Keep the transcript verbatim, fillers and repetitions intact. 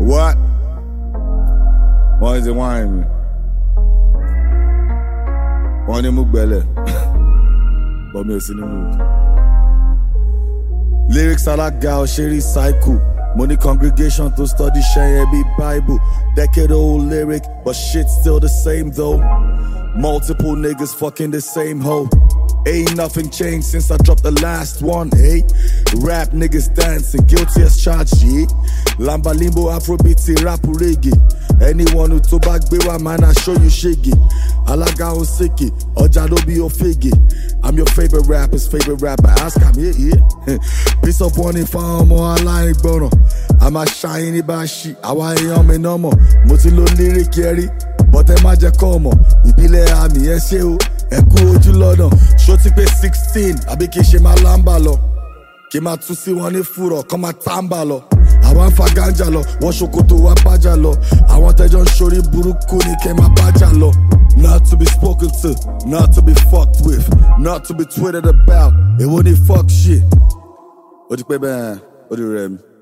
What? Why is it whining me? Wọ́n ní mú gbẹ́lẹ̀, but mi ò sí ní mood. Lyrics alága òṣèré cycle. Money congregation to study ṣẹ́yẹ bí Bible. Decade old lyric, but shit still the same though. Multiple niggas fucking the same hoe. Ain't nothing changed since I dropped the last one, hey. Rap niggas dancing, guilty as charged, yeah. Lamba limbo, afrobeat, rap reggae. Anyone who to back bewa, man, I show you shiggy. Alaga on sicky, oja do be your figgy. I'm your favorite rapper's favorite rapper. Ask him, yeah, yeah. Piece of one if I'm on like bono. I'm a shiny bashi, awa yum me no more. Motilo lyric carry, but I'm a jacomo. Ibile ami, yes, you. Ẹ̀kú ojú lọ́dọ̀, ṣó ti pé sixteen, àbí kìí ṣe máa lámbà lọ. Kí máa tún sí wọn ní fúrọ̀, kọ́ máa támbà lọ. Àwọn ń fa gánjà lọ, wọ́n ṣòkòtò wá bájà lọ. Àwọn tẹ́jọ́ ń ṣorí burúkú ní kẹ́ máa bájà lọ. Not to be spoken to, not to be fucked with, not to be tweeted about. Èwo ni fuck shit. Ó ti pé bẹ́ẹ̀, ó ti rẹ̀ mi.